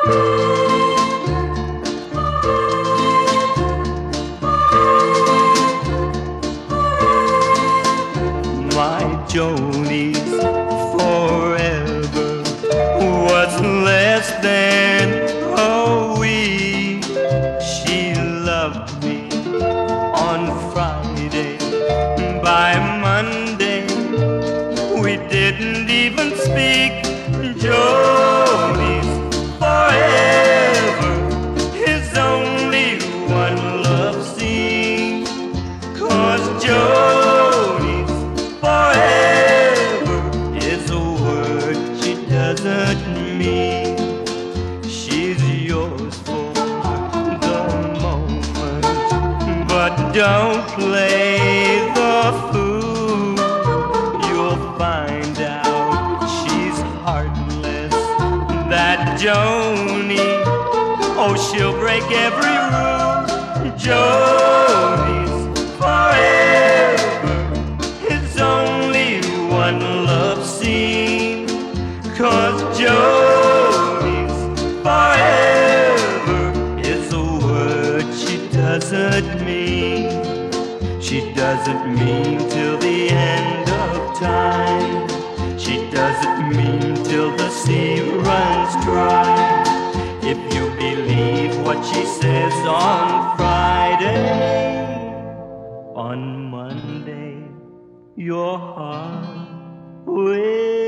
My Joni's forever was less than a week. She loved me on Friday. By Monday, we didn't even speak. Joni's forever is only one love scene. 'Cause Joni's forever is a word she doesn't mean. She's yours for the moment, but don't play the fool. You'll find out she's heartless, that Joni. Oh, she'll break every rule. Joni's forever is only one love scene. 'Cause Joni's forever is a word she doesn't mean. She doesn't mean till the end of time. She doesn't mean till the sea runs dry. If you believe what she says on Friday, on Monday your heart will